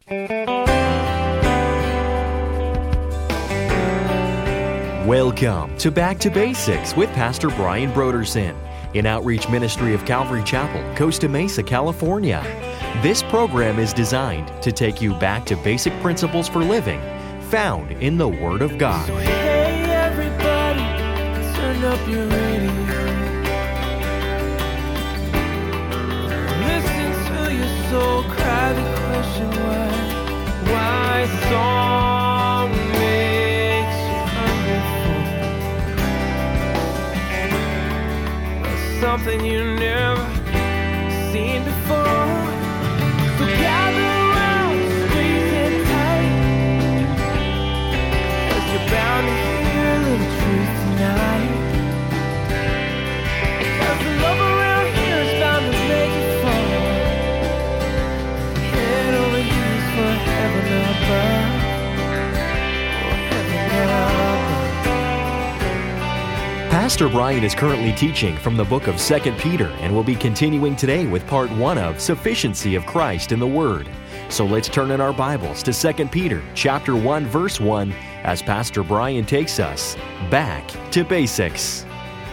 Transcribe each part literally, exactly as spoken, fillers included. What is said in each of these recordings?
Welcome to Back to Basics with Pastor Brian Brodersen in Outreach Ministry of Calvary Chapel, Costa Mesa, California. This program is designed to take you back to basic principles for living found in the Word of God. So hey everybody, turn up your radio. Listen to your soul cry the question why, why song makes you hungry for something you never seen before. So gather around, squeeze in tight, 'cause you're bound to hear the truth tonight. 'Cause the love around here is bound to make you fall. Head over heels for heaven above. Oh, heaven above. Pastor Brian is currently teaching from the book of Second Peter and will be continuing today with part one of Sufficiency of Christ in the Word. So let's turn in our Bibles to Second Peter chapter one, verse one, as Pastor Brian takes us back to basics.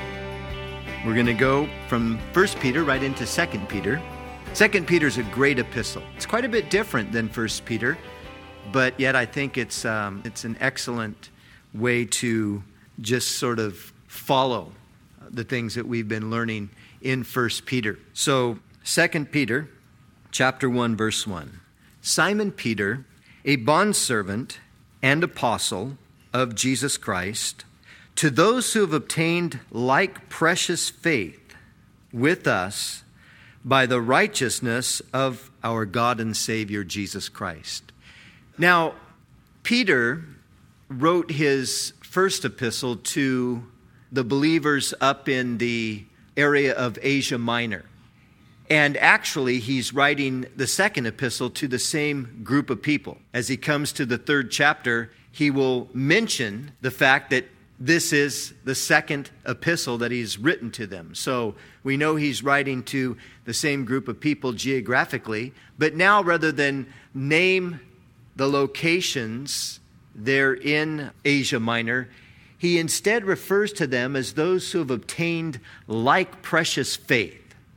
We're going to go from First Peter right into Second Peter. Second Peter is a great epistle. It's quite a bit different than First Peter, but yet I think it's um, it's an excellent way to just sort of follow the things that we've been learning in First Peter. So Second Peter chapter one, verse one. Simon Peter, a bondservant and apostle of Jesus Christ, to those who have obtained like precious faith with us by the righteousness of our God and Savior Jesus Christ. Now, Peter wrote his first epistle to the believers up in the area of Asia Minor. And actually, he's writing the second epistle to the same group of people. As he comes to the third chapter, he will mention the fact that this is the second epistle that he's written to them. So we know he's writing to the same group of people geographically, but now rather than name the locations there in Asia Minor, he instead refers to them as those who have obtained like precious faith.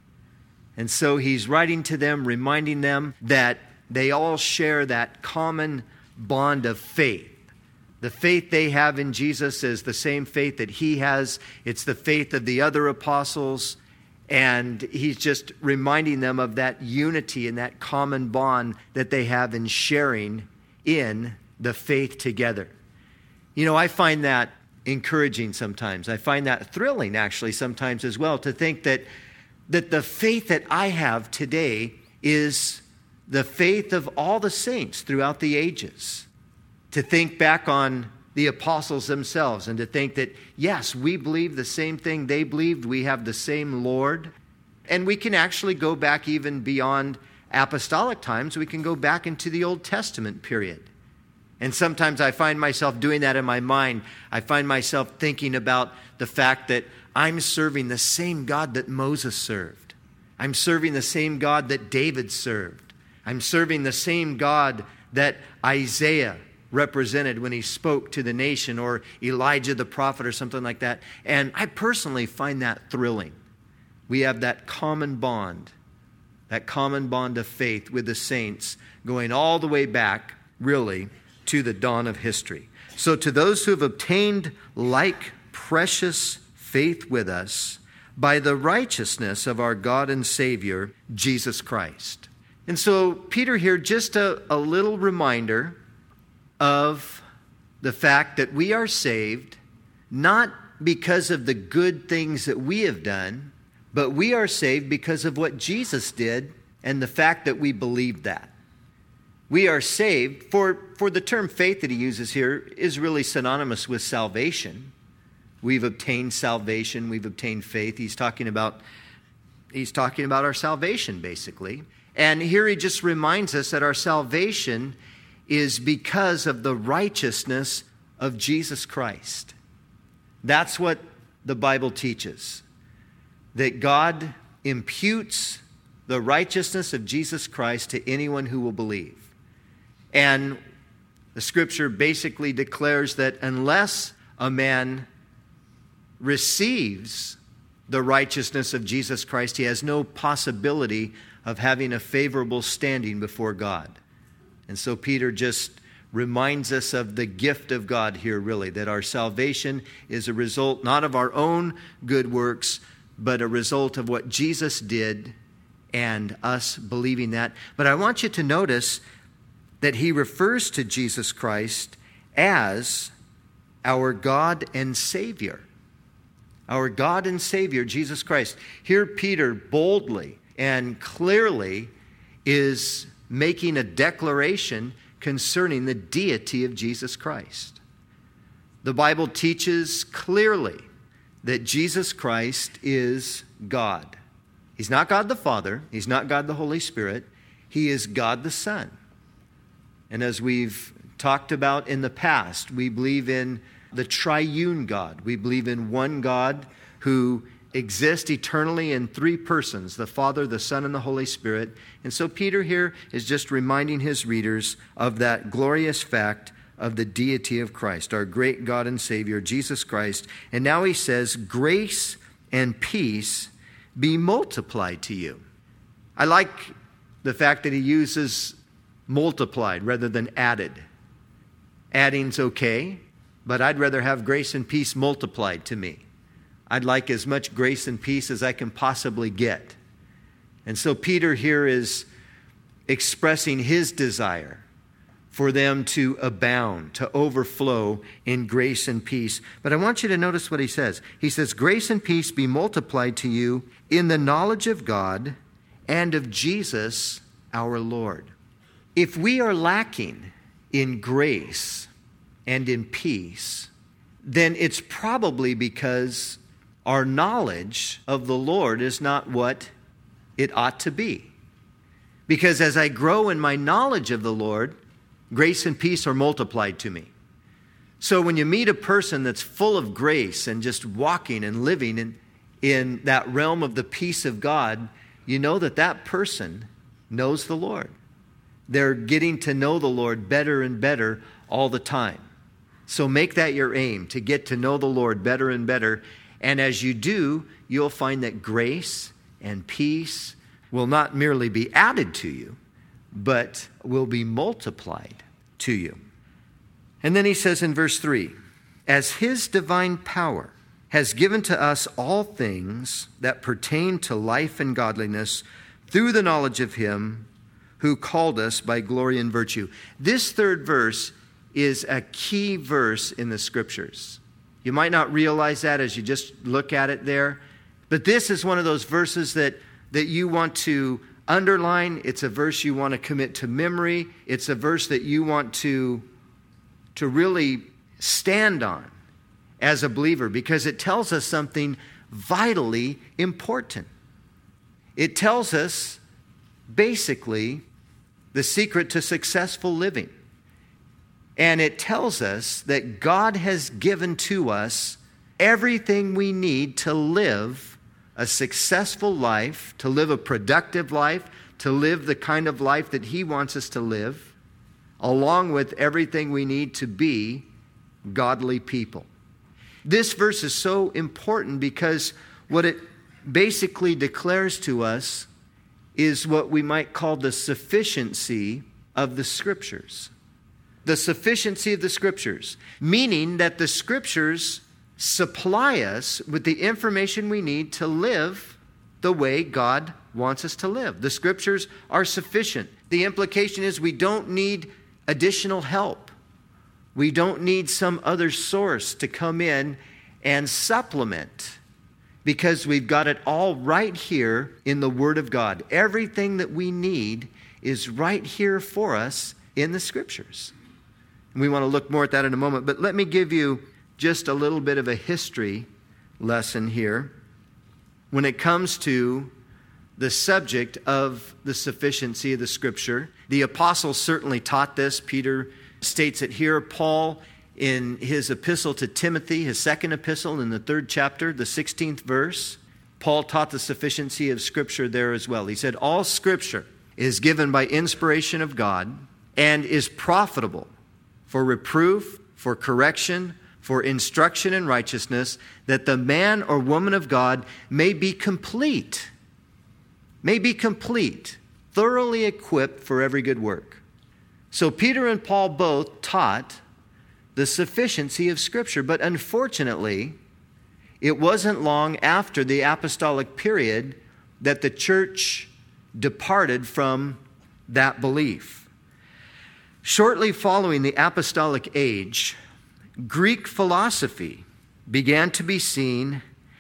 And so he's writing to them, reminding them that they all share that common bond of faith. The faith they have in Jesus is the same faith that he has. It's the faith of the other apostles. And he's just reminding them of that unity and that common bond that they have in sharing in the faith together. You know, I find that encouraging sometimes. I find that thrilling, actually, sometimes as well, to think that that the faith that I have today is the faith of all the saints throughout the ages. To think back on the apostles themselves and to think that, yes, we believe the same thing they believed. We have the same Lord. And we can actually go back even beyond apostolic times. We can go back into the Old Testament period. And sometimes I find myself doing that in my mind. I find myself thinking about the fact that I'm serving the same God that Moses served. I'm serving the same God that David served. I'm serving the same God that Isaiah represented when he spoke to the nation, or Elijah the prophet or something like that. And I personally find that thrilling. We have that common bond, that common bond of faith with the saints going all the way back, really, to the dawn of history. So to those who have obtained like precious faith with us by the righteousness of our God and Savior, Jesus Christ. And so Peter here, just a, a little reminder of the fact that we are saved not because of the good things that we have done, but we are saved because of what Jesus did and the fact that we believe that. We are saved, for, for the term faith that he uses here is really synonymous with salvation. We've obtained salvation, we've obtained faith. He's talking about, he's talking about our salvation, basically. And here he just reminds us that our salvation is because of the righteousness of Jesus Christ. That's what the Bible teaches. That God imputes the righteousness of Jesus Christ to anyone who will believe. And the Scripture basically declares that unless a man receives the righteousness of Jesus Christ, he has no possibility of having a favorable standing before God. And so Peter just reminds us of the gift of God here, really, that our salvation is a result not of our own good works, but a result of what Jesus did and us believing that. But I want you to notice that he refers to Jesus Christ as our God and Savior. Our God and Savior, Jesus Christ. Here Peter boldly and clearly is making a declaration concerning the deity of Jesus Christ. The Bible teaches clearly that Jesus Christ is God. He's not God the Father. He's not God the Holy Spirit. He is God the Son. And as we've talked about in the past, we believe in the triune God. We believe in one God who exists eternally in three persons, the Father, the Son, and the Holy Spirit. And so Peter here is just reminding his readers of that glorious fact of the deity of Christ, our great God and Savior, Jesus Christ. And now he says, grace and peace be multiplied to you. I like the fact that he uses multiplied rather than added. Adding's okay, but I'd rather have grace and peace multiplied to me. I'd like as much grace and peace as I can possibly get. And so Peter here is expressing his desire for them to abound, to overflow in grace and peace. But I want you to notice what he says. He says, grace and peace be multiplied to you in the knowledge of God and of Jesus our Lord. If we are lacking in grace and in peace, then it's probably because our knowledge of the Lord is not what it ought to be. Because as I grow in my knowledge of the Lord, grace and peace are multiplied to me. So when you meet a person that's full of grace and just walking and living in, in that realm of the peace of God, you know that that person knows the Lord. They're getting to know the Lord better and better all the time. So make that your aim, to get to know the Lord better and better. And as you do, you'll find that grace and peace will not merely be added to you, but will be multiplied to you. And then he says in verse three, as his divine power has given to us all things that pertain to life and godliness through the knowledge of him who called us by glory and virtue. This third verse is a key verse in the Scriptures. You might not realize that as you just look at it there, but this is one of those verses that, that you want to underline. It's a verse you want to commit to memory. It's a verse that you want to, to really stand on as a believer, because it tells us something vitally important. It tells us basically the secret to successful living. And it tells us that God has given to us everything we need to live a successful life, to live a productive life, to live the kind of life that he wants us to live, along with everything we need to be godly people. This verse is so important because what it basically declares to us is what we might call the sufficiency of the Scriptures. The sufficiency of the Scriptures, meaning that the Scriptures supply us with the information we need to live the way God wants us to live. The Scriptures are sufficient. The implication is we don't need additional help. We don't need some other source to come in and supplement, because we've got it all right here in the Word of God. Everything that we need is right here for us in the Scriptures. And we want to look more at that in a moment, but let me give you just a little bit of a history lesson here when it comes to the subject of the sufficiency of the Scripture. The apostles certainly taught this. Peter states it here. Paul, in his epistle to Timothy, his second epistle in the third chapter, the sixteenth verse, Paul taught the sufficiency of Scripture there as well. He said, all Scripture is given by inspiration of God and is profitable for reproof, for correction, for instruction in righteousness, that the man or woman of God may be complete, may be complete, thoroughly equipped for every good work. So Peter and Paul both taught the sufficiency of Scripture, but unfortunately, it wasn't long after the apostolic period that the church departed from that belief. Shortly following the apostolic age, Greek philosophy began to be seen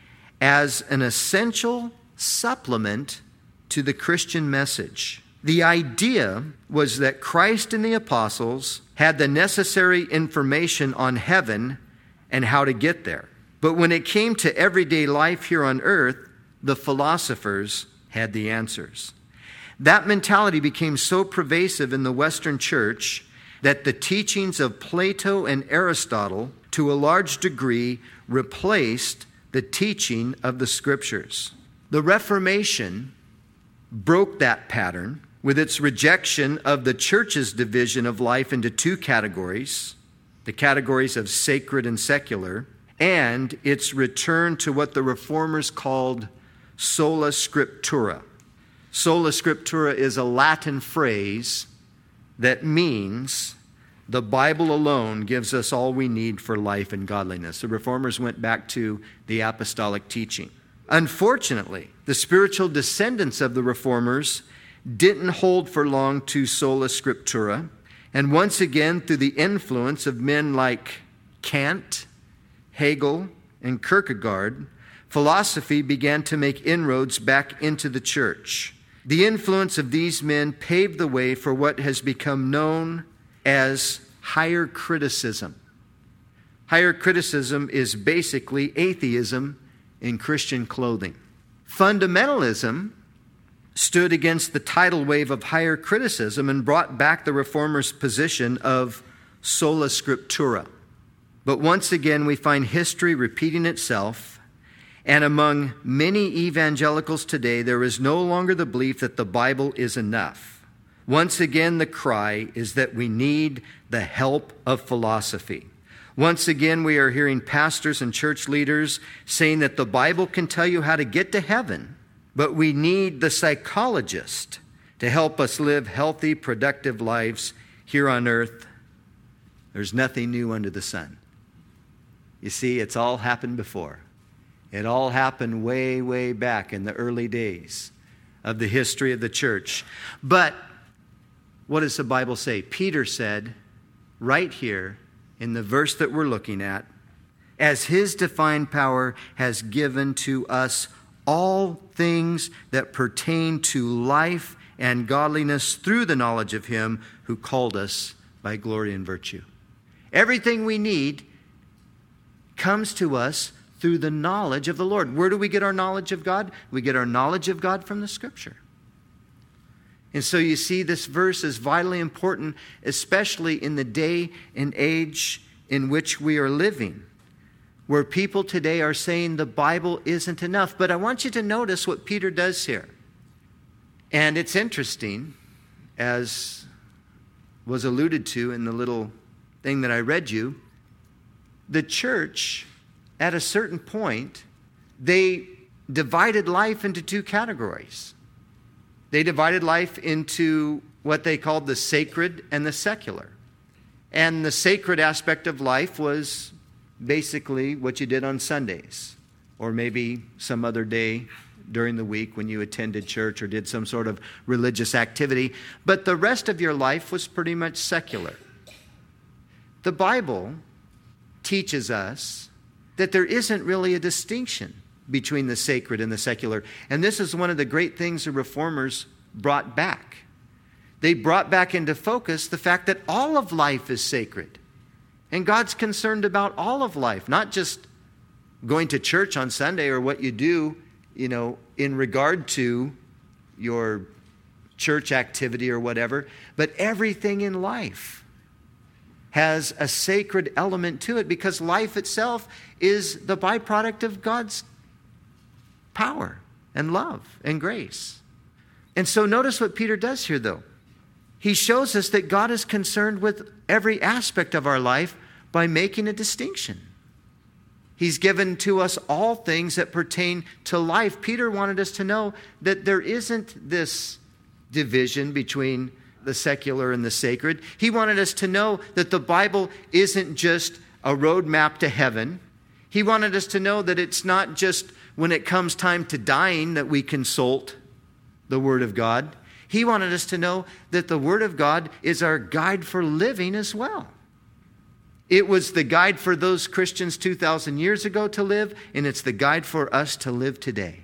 as an essential supplement to the Christian message. The idea was that Christ and the apostles had the necessary information on heaven and how to get there. But when it came to everyday life here on earth, the philosophers had the answers. That mentality became so pervasive in the Western church that the teachings of Plato and Aristotle, to a large degree, replaced the teaching of the Scriptures. The Reformation broke that pattern with its rejection of the church's division of life into two categories, the categories of sacred and secular, and its return to what the Reformers called sola scriptura. Sola scriptura is a Latin phrase that means the Bible alone gives us all we need for life and godliness. The Reformers went back to the apostolic teaching. Unfortunately, the spiritual descendants of the Reformers didn't hold for long to sola scriptura, and once again, through the influence of men like Kant, Hegel, and Kierkegaard, philosophy began to make inroads back into the church. The influence of these men paved the way for what has become known as higher criticism. Higher criticism is basically atheism in Christian clothing. Fundamentalism stood against the tidal wave of higher criticism and brought back the Reformers' position of sola scriptura. But once again, we find history repeating itself, and among many evangelicals today, there is no longer the belief that the Bible is enough. Once again, the cry is that we need the help of philosophy. Once again, we are hearing pastors and church leaders saying that the Bible can tell you how to get to heaven, but we need the psychologist to help us live healthy, productive lives here on earth. There's nothing new under the sun. You see, it's all happened before. It all happened way, way back in the early days of the history of the church. But what does the Bible say? Peter said right here in the verse that we're looking at, as his divine power has given to us all things that pertain to life and godliness through the knowledge of him who called us by glory and virtue. Everything we need comes to us through the knowledge of the Lord. Where do we get our knowledge of God? We get our knowledge of God from the Scripture. And so you see, this verse is vitally important, especially in the day and age in which we are living, where people today are saying the Bible isn't enough. But I want you to notice what Peter does here. And it's interesting, as was alluded to in the little thing that I read you, the church, at a certain point, they divided life into two categories. They divided life into what they called the sacred and the secular. And the sacred aspect of life was basically what you did on Sundays, or maybe some other day during the week when you attended church or did some sort of religious activity. But the rest of your life was pretty much secular. The Bible teaches us that there isn't really a distinction between the sacred and the secular. And this is one of the great things the Reformers brought back. They brought back into focus the fact that all of life is sacred. And God's concerned about all of life, not just going to church on Sunday or what you do, you know, in regard to your church activity or whatever, but everything in life has a sacred element to it, because life itself is the byproduct of God's power and love and grace. And so notice what Peter does here, though. he shows us that God is concerned with every aspect of our life by making a distinction. He's given to us all things that pertain to life. Peter wanted us to know that there isn't this division between the secular and the sacred. He wanted us to know that the Bible isn't just a roadmap to heaven. He wanted us to know that it's not just when it comes time to dying that we consult the Word of God. He wanted us to know that the Word of God is our guide for living as well. It was the guide for those Christians two thousand years ago to live, and it's the guide for us to live today.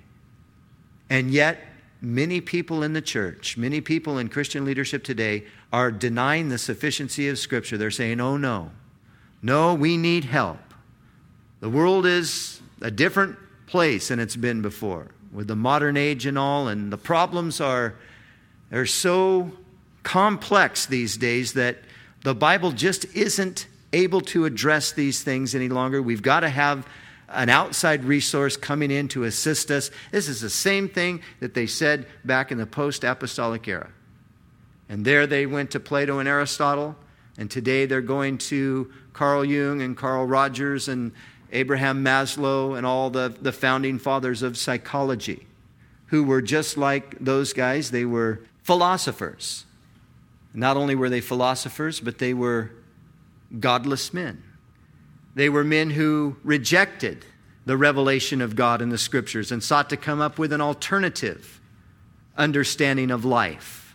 And yet, many people in the church, many people in Christian leadership today are denying the sufficiency of Scripture. They're saying, oh no, no, we need help. The world is a different place than it's been before with the modern age and all, and the problems are, are so complex these days that the Bible just isn't able to address these things any longer. We've got to have an outside resource coming in to assist us. This is the same thing that they said back in the post-apostolic era. And there they went to Plato and Aristotle, and today they're going to Carl Jung and Carl Rogers and Abraham Maslow and all the, the founding fathers of psychology, who were just like those guys. They were philosophers. Not only were they philosophers, but they were godless men. They were men who rejected the revelation of God in the Scriptures and sought to come up with an alternative understanding of life.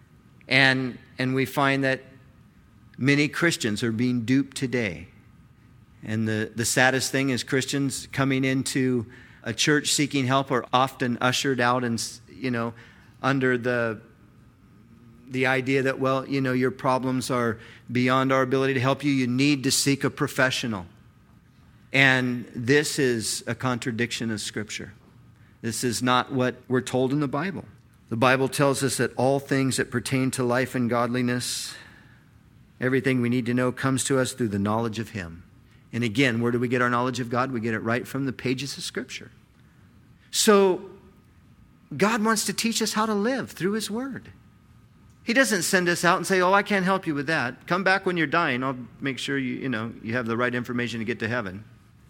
And, and we find that many Christians are being duped today. And the, the saddest thing is Christians coming into a church seeking help are often ushered out and, you know, under the the idea that, well, you know, your problems are beyond our ability to help you. You need to seek a professional. And this is a contradiction of Scripture. This is not what we're told in the Bible. The Bible tells us that all things that pertain to life and godliness, everything we need to know comes to us through the knowledge of Him. And again, where do we get our knowledge of God? We get it right from the pages of Scripture. So, God wants to teach us how to live through His Word. He doesn't send us out and say, oh, I can't help you with that. Come back when you're dying. I'll make sure you, you know, you have the right information to get to heaven.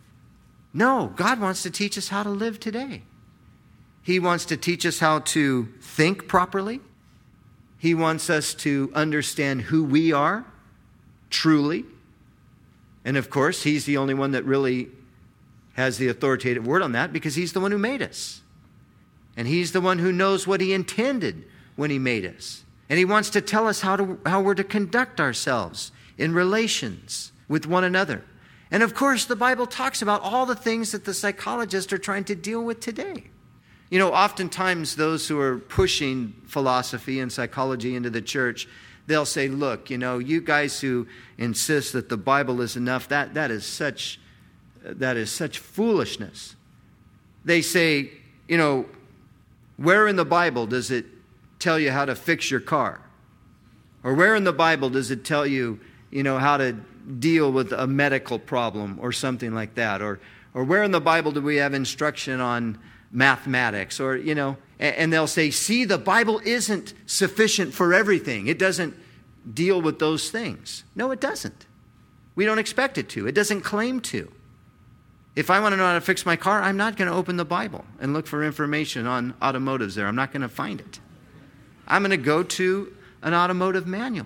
No, God wants to teach us how to live today. He wants to teach us how to think properly. He wants us to understand who we are truly. And of course, He's the only one that really has the authoritative word on that, because He's the one who made us. And He's the one who knows what He intended when He made us. And He wants to tell us how to how we're to conduct ourselves in relations with one another. And of course, the Bible talks about all the things that the psychologists are trying to deal with today. You know, oftentimes those who are pushing philosophy and psychology into the church, they'll say, look, you know, you guys who insist that the Bible is enough, that, that is such that is such foolishness. They say, you know, where in the Bible does it tell you how to fix your car? Or where in the Bible does it tell you, you know, how to deal with a medical problem or something like that? Or or where in the Bible do we have instruction on mathematics? Or, you know, and, and they'll say, see, the Bible isn't sufficient for everything. It doesn't deal with those things. No, it doesn't. We don't expect it to. It doesn't claim to. If I want to know how to fix my car, I'm not going to open the Bible and look for information on automotives there. I'm not going to find it. I'm going to go to an automotive manual.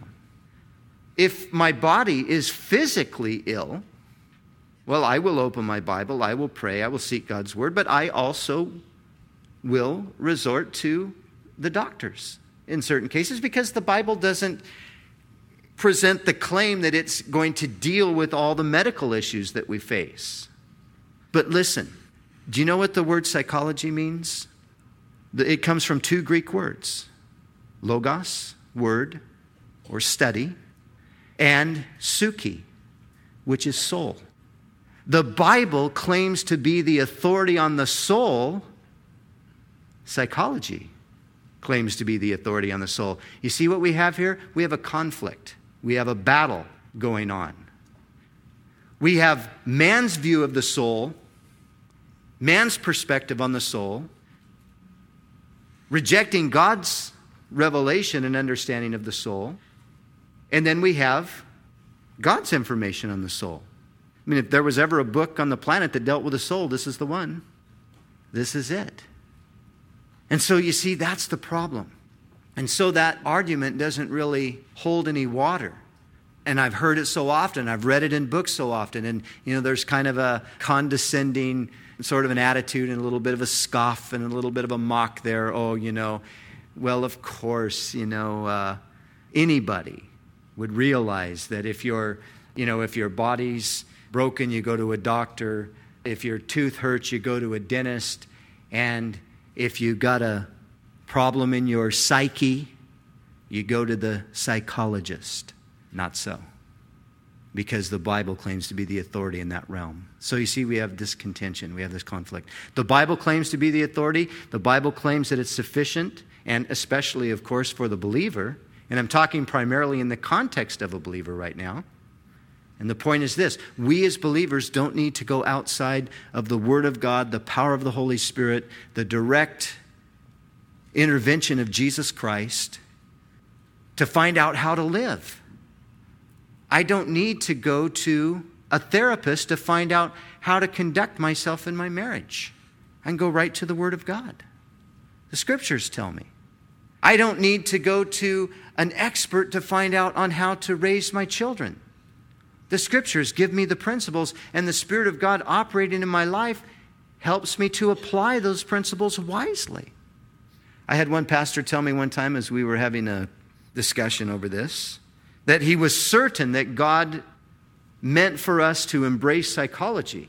If my body is physically ill, well, I will open my Bible, I will pray, I will seek God's Word, but I also will resort to the doctors in certain cases, because the Bible doesn't present the claim that it's going to deal with all the medical issues that we face. But listen, do you know what the word psychology means? It comes from two Greek words. Logos, word, or study, and psyche, which is soul. The Bible claims to be the authority on the soul. Psychology claims to be the authority on the soul. You see what we have here? We have a conflict. We have a battle going on. We have man's view of the soul, man's perspective on the soul, rejecting God's revelation and understanding of the soul. And then we have God's information on the soul. I mean, if there was ever a book on the planet that dealt with the soul, this is the one. This is it. And so you see, that's the problem. And so that argument doesn't really hold any water. And I've heard it so often. I've read it in books so often. And, you know, there's kind of a condescending sort of an attitude and a little bit of a scoff and a little bit of a mock there. Oh, you know, well, of course, you know, uh, anybody would realize that if your, you know, if your body's broken, you go to a doctor. If your tooth hurts, you go to a dentist. And if you got a problem in your psyche, you go to the psychologist. Not so. Because the Bible claims to be the authority in that realm. So you see, we have this contention. We have this conflict. The Bible claims to be the authority. The Bible claims that it's sufficient. And especially, of course, for the believer. And I'm talking primarily in the context of a believer right now. And the point is this: we as believers don't need to go outside of the Word of God, the power of the Holy Spirit, the direct intervention of Jesus Christ to find out how to live. I don't need to go to a therapist to find out how to conduct myself in my marriage. I can go right to the Word of God. The Scriptures tell me. I don't need to go to an expert to find out on how to raise my children. The Scriptures give me the principles, and the Spirit of God operating in my life helps me to apply those principles wisely. I had one pastor tell me one time as we were having a discussion over this, that he was certain that God meant for us to embrace psychology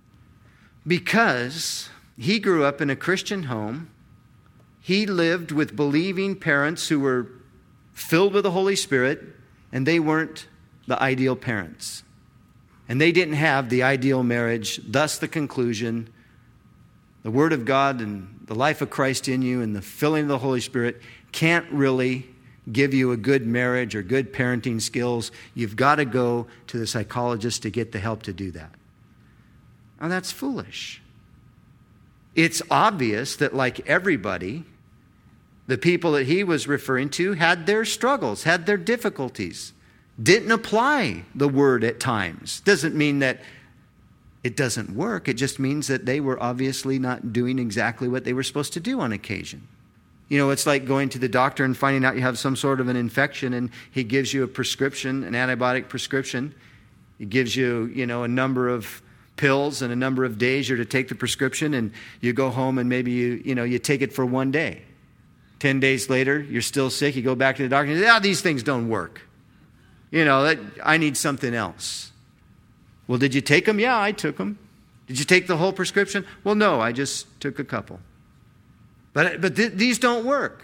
because he grew up in a Christian home. He lived with believing parents who were filled with the Holy Spirit, and they weren't the ideal parents. And they didn't have the ideal marriage. Thus the conclusion, the Word of God and the life of Christ in you and the filling of the Holy Spirit can't really give you a good marriage or good parenting skills. You've got to go to the psychologist to get the help to do that. Now that's foolish. It's obvious that, like everybody, the people that he was referring to had their struggles, had their difficulties, didn't apply the Word at times. Doesn't mean that it doesn't work. It just means that they were obviously not doing exactly what they were supposed to do on occasion. You know, it's like going to the doctor and finding out you have some sort of an infection, and he gives you a prescription, an antibiotic prescription. He gives you, you know, a number of pills and a number of days you're to take the prescription, and you go home and maybe you, you know, you take it for one day. Ten days later, you're still sick. You go back to the doctor and you say, ah, these things don't work. You know, that, I need something else. Well, did you take them? Yeah, I took them. Did you take the whole prescription? Well, no, I just took a couple. But, but th- these don't work.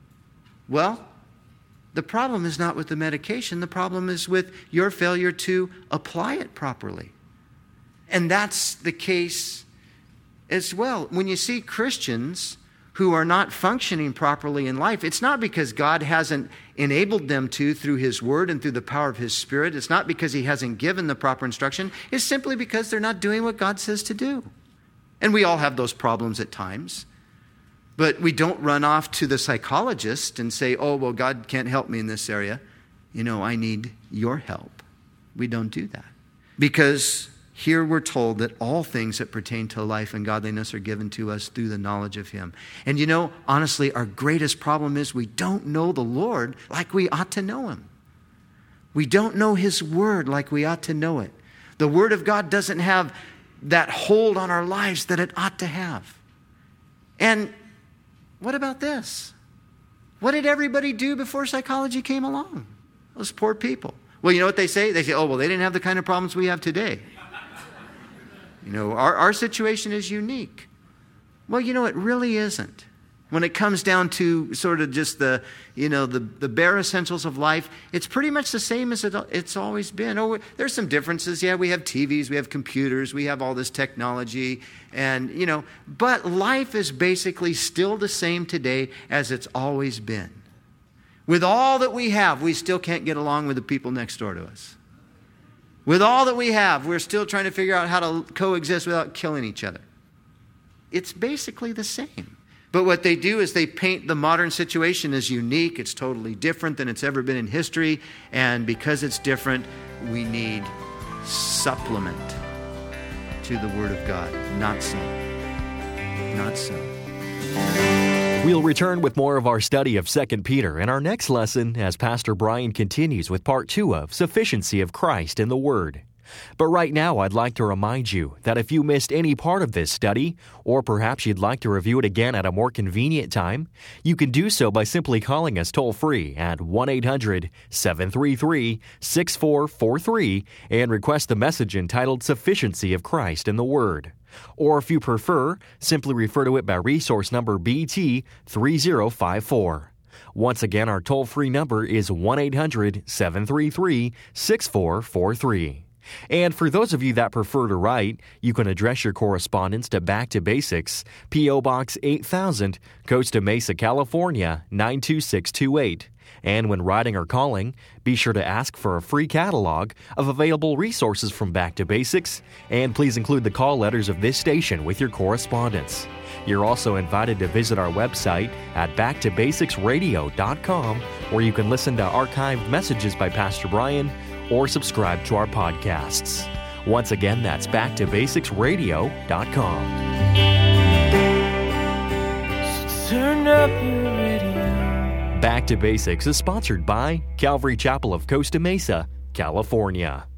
Well, the problem is not with the medication. The problem is with your failure to apply it properly. And that's the case as well. When you see Christians who are not functioning properly in life, it's not because God hasn't enabled them to through His Word and through the power of His Spirit. It's not because He hasn't given the proper instruction. It's simply because they're not doing what God says to do. And we all have those problems at times. But we don't run off to the psychologist and say, oh, well, God can't help me in this area. You know, I need your help. We don't do that. Because here we're told that all things that pertain to life and godliness are given to us through the knowledge of Him. And you know, honestly, our greatest problem is we don't know the Lord like we ought to know Him. We don't know His Word like we ought to know it. The Word of God doesn't have that hold on our lives that it ought to have. And what about this? What did everybody do before psychology came along? Those poor people. Well, you know what they say? They say, oh, well, they didn't have the kind of problems we have today. You know, our, our situation is unique. Well, you know, it really isn't. When it comes down to sort of just the, you know, the, the bare essentials of life, it's pretty much the same as it, it's always been. Oh, there's some differences. Yeah, we have T Vs, we have computers, we have all this technology, and, you know, but life is basically still the same today as it's always been. With all that we have, we still can't get along with the people next door to us. With all that we have, we're still trying to figure out how to coexist without killing each other. It's basically the same. But what they do is they paint the modern situation as unique. It's totally different than it's ever been in history. And because it's different, we need supplement to the Word of God. Not so. Not so. We'll return with more of our study of Second Peter in our next lesson as Pastor Brian continues with part two of Sufficiency of Christ in the Word. But right now, I'd like to remind you that if you missed any part of this study, or perhaps you'd like to review it again at a more convenient time, you can do so by simply calling us toll-free at one eight hundred seven three three six four four three and request the message entitled Sufficiency of Christ in the Word. Or if you prefer, simply refer to it by resource number B T three zero five four. Once again, our toll-free number is one eight hundred seven three three six four four three. And for those of you that prefer to write, you can address your correspondence to Back to Basics, P O. Box eight thousand, Costa Mesa, California, nine two six two eight. And when writing or calling, be sure to ask for a free catalog of available resources from Back to Basics, and please include the call letters of this station with your correspondence. You're also invited to visit our website at back to basics radio dot com, where you can listen to archived messages by Pastor Brian or subscribe to our podcasts. Once again, that's back to basics radio dot com. So turn up your radio. Back to Basics is sponsored by Calvary Chapel of Costa Mesa, California.